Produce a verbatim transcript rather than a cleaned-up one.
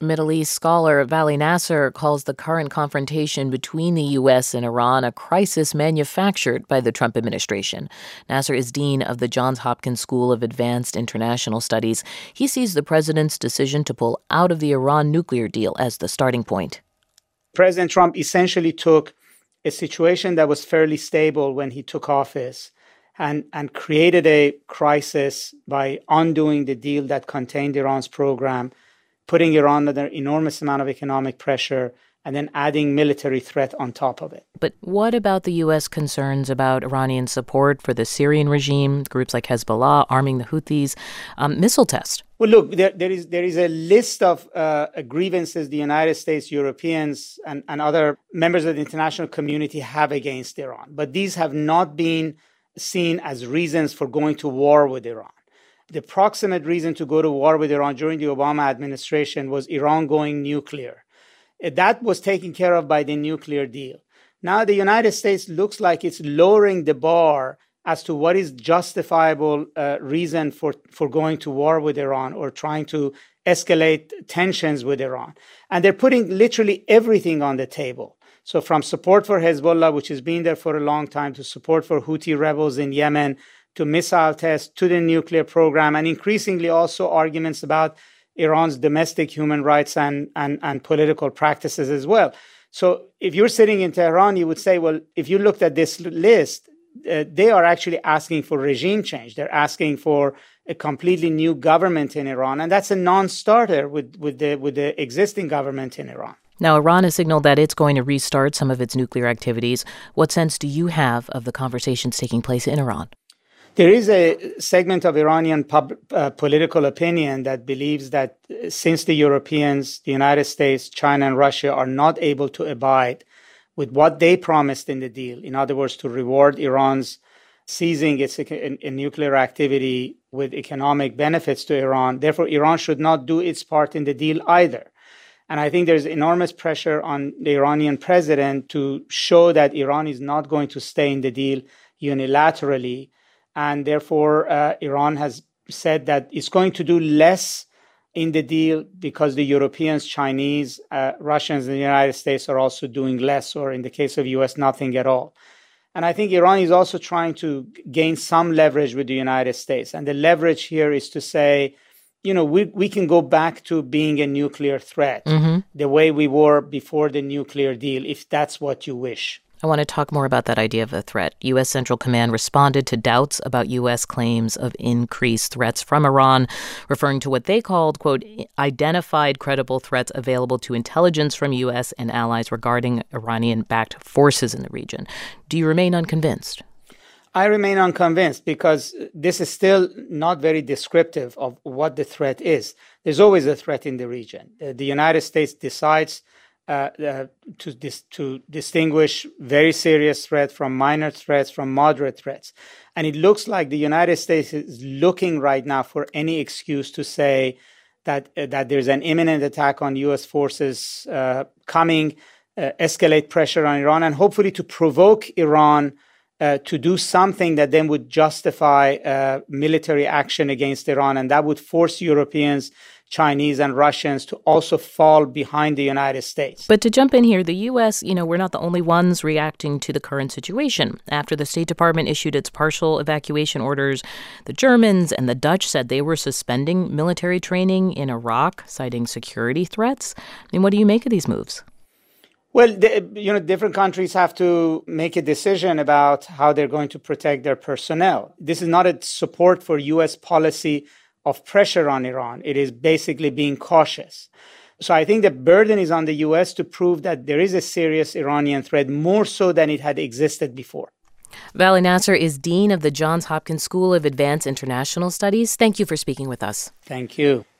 Middle East scholar Vali Nasser calls the current confrontation between the U S and Iran a crisis manufactured by the Trump administration. Nasser is dean of the Johns Hopkins School of Advanced International Studies. He sees the president's decision to pull out of the Iran nuclear deal as the starting point. President Trump essentially took a situation that was fairly stable when he took office and, and created a crisis by undoing the deal that contained Iran's program, putting Iran under enormous amount of economic pressure, and then adding military threat on top of it. But what about the U S concerns about Iranian support for the Syrian regime, groups like Hezbollah arming the Houthis, um, missile test? Well, look, there, there is there is a list of uh, grievances the United States, Europeans, and, and other members of the international community have against Iran. But these have not been seen as reasons for going to war with Iran. The proximate reason to go to war with Iran during the Obama administration was Iran going nuclear. That was taken care of by the nuclear deal. Now the United States looks like it's lowering the bar as to what is justifiable uh, reason for, for going to war with Iran or trying to escalate tensions with Iran. And they're putting literally everything on the table. So from support for Hezbollah, which has been there for a long time, to support for Houthi rebels in Yemen, to missile tests, to the nuclear program, and increasingly also arguments about Iran's domestic human rights and, and, and political practices as well. So if you're sitting in Tehran, you would say, well, if you looked at this list, uh, they are actually asking for regime change. They're asking for a completely new government in Iran. And that's a non-starter with, with, the, with the existing government in Iran. Now, Iran has signaled that it's going to restart some of its nuclear activities. What sense do you have of the conversations taking place in Iran? There is a segment of Iranian pub, uh, political opinion that believes that since the Europeans, the United States, China, and Russia are not able to abide with what they promised in the deal, in other words, to reward Iran's ceasing its a, a nuclear activity with economic benefits to Iran, therefore Iran should not do its part in the deal either. And I think there's enormous pressure on the Iranian president to show that Iran is not going to stay in the deal unilaterally. And therefore, uh, Iran has said that it's going to do less in the deal because the Europeans, Chinese, uh, Russians, and the United States are also doing less, or in the case of U S, nothing at all. And I think Iran is also trying to gain some leverage with the United States. And the leverage here is to say, you know, we, we can go back to being a nuclear threat mm-hmm. the way we were before the nuclear deal, if that's what you wish. I want to talk more about that idea of a threat. U S. Central Command responded to doubts about U S claims of increased threats from Iran, referring to what they called, quote, identified credible threats available to intelligence from U S and allies regarding Iranian-backed forces in the region. Do you remain unconvinced? I remain unconvinced because this is still not very descriptive of what the threat is. There's always a threat in the region. The United States decides Uh, uh, to dis- to distinguish very serious threats from minor threats from moderate threats. And it looks like the United States is looking right now for any excuse to say that uh, that there's an imminent attack on U S forces uh, coming, uh, escalate pressure on Iran, and hopefully to provoke Iran uh, to do something that then would justify uh, military action against Iran, and that would force Europeans, Chinese, and Russians to also fall behind the United States. But to jump in here, the U S, you know, we're not the only ones reacting to the current situation. After the State Department issued its partial evacuation orders, the Germans and the Dutch said they were suspending military training in Iraq, citing security threats. I mean, what do you make of these moves? Well, the, you know, different countries have to make a decision about how they're going to protect their personnel. This is not a support for U S policy of pressure on Iran. It is basically being cautious. So I think the burden is on the U S to prove that there is a serious Iranian threat, more so than it had existed before. Vali Nasser is Dean of the Johns Hopkins School of Advanced International Studies. Thank you for speaking with us. Thank you.